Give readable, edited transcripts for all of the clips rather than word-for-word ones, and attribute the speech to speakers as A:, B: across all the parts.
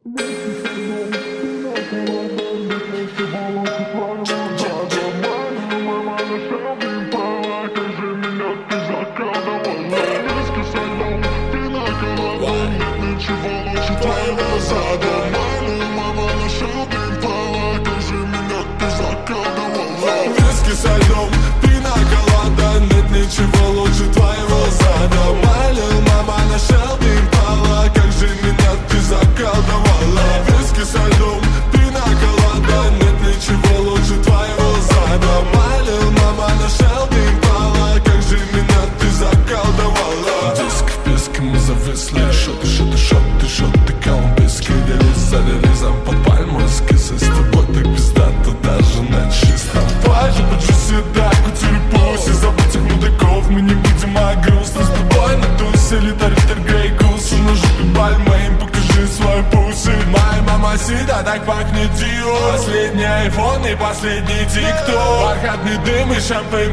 A: Виски со льдом, пина колада, нет ничего лучше твоего зада. Малил мама на Шелби Импала, как же меня ты заколдовала. Виски со льдом, пина колада, нет ничего лучше твоего зада. Малил мама на Шелби Импала, как же меня ты заколдовала. Диск в песке мы зависли, шоты, шоты, шоты, шоты, колумбийский релиз за релизом под пальмой с кисой. С тобой так пиздато даже на чистом пляже. Седак, кутюры, пуси, забудь их мудаков, мы не будем, а грустно с тобой на тусе. Литер, грей, гус, на жопе Бальмейн, покажи свой пуси. Моя мама сида, так пахнет Диор. Последний айфон и последний тикток. Бархатный дым и шампейн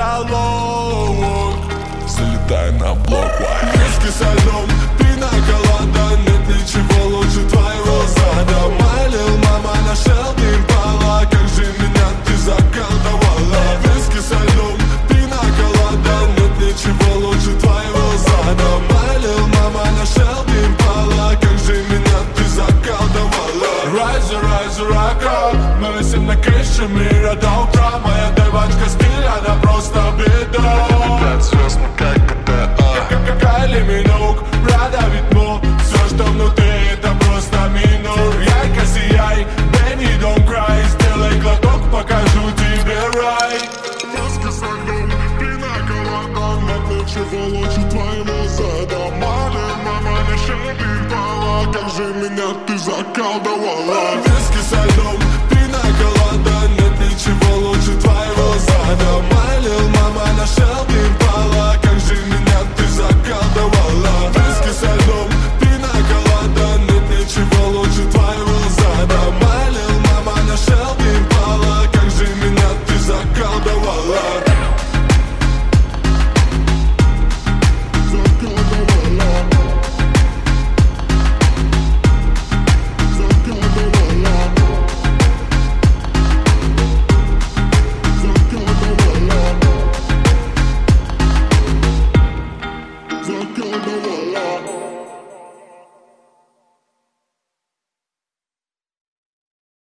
A: потолок. Залетай на блок, виски со льдом, пина колада, нет ничего лучше твоего зада. Малил мама на Шелби Импала, как же меня ты заколдовала. Виски со льдом, пина колада, нет ничего лучше твоего зада. Малил мама на Шелби Импала, как же меня ты заколдовала. Райзер, райзер, рака, мы висим на крыше мира до утра. Моя девочка стиль, она просто беда. 5 звезд, мы как GTA. Кайли Миноуг, Прада Витмо, все, что внутри, это просто минор. Ярко сияй, baby, don't cry, сделай глоток, покажу тебе рай. Виски со льдом, пина колада, нет ничего лучше твоего зада. Малин, мама, не Шелби Импала, как же меня ты заколдовала. Виски со льдом, пина колада, нет ничего лучше твоего зада. Малил, мама, на Шелби Импала.